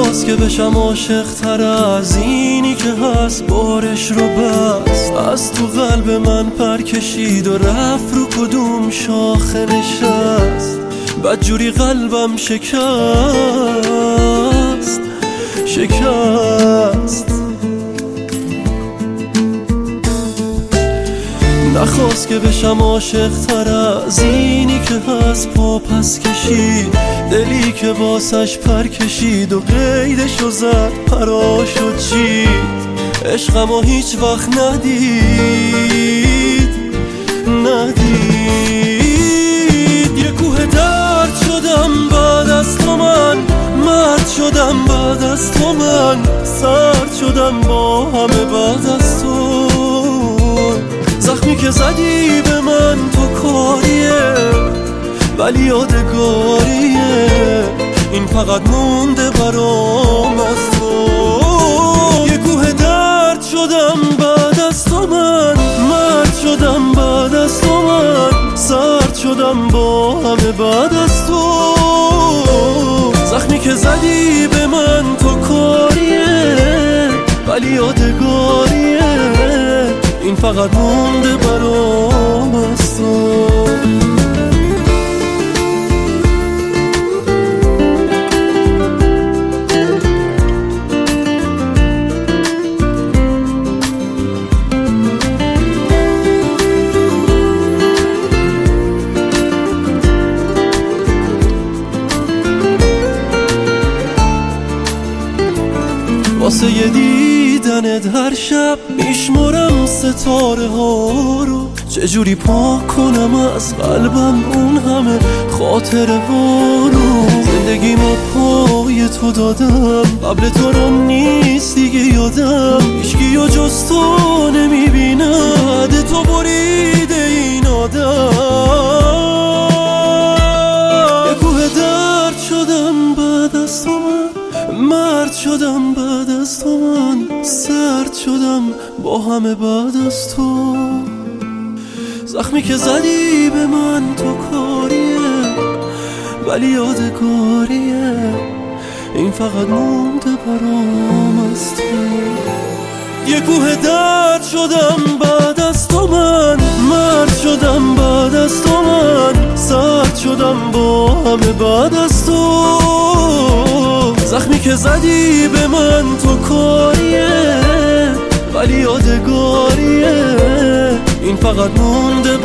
نخواست که بشم عاشق تر از اینی که هست، بارش رو بست از تو قلب من پر کشید و رفت رو کدوم شاخه نشست. بدجوری قلبم شکست نخواست که بشم عاشق تر از اینی که هست، پا پس کشید دلی که واسش پر کشید و قیدشو زد پراشو چید. عشقمو هیچ وقت ندید یه کوه درد شدم بعد از تو من، مرد شدم بعد از تو من، سرد شدم با همه بعد از تو. زخمی که زدی به من تو کاریه ولی یادگاریه، این فقط مونده برام از تو. یه کوه درد شدم بعد از تو من، مرد شدم بعد از تو من، سرد شدم با همه بعد از تو. زخمی که زدی به من تو کاریه ولی یادگاریه، این فقط مونده برام از تو. واسه یه دیدنت هر شب میشمارم ستاره ها رو، چجوری پاک کنم از قلبم اون همه خاطره ها رو. زندگیمو پای تو دادم، قبل تو رو نیست دیگه یادم، هیچکی و جز تو نمیبینم، عده تو بریده این آدم. یه کوه درد شدم بعد از تو من، مرد شدم بعد از تو من، سرد شدم با همه بعد از تو. زخمی که زدی به من تو کاریه ولی یادگاریه، این فقط مونده برام از تو. یه کوه درد شدم بعد از تو من، مرد شدم بعد از تو من، سرد شدم با همه بعد از تو. زخمی که زدی به من تو کاریه ولی یادگاریه، این فقط مونده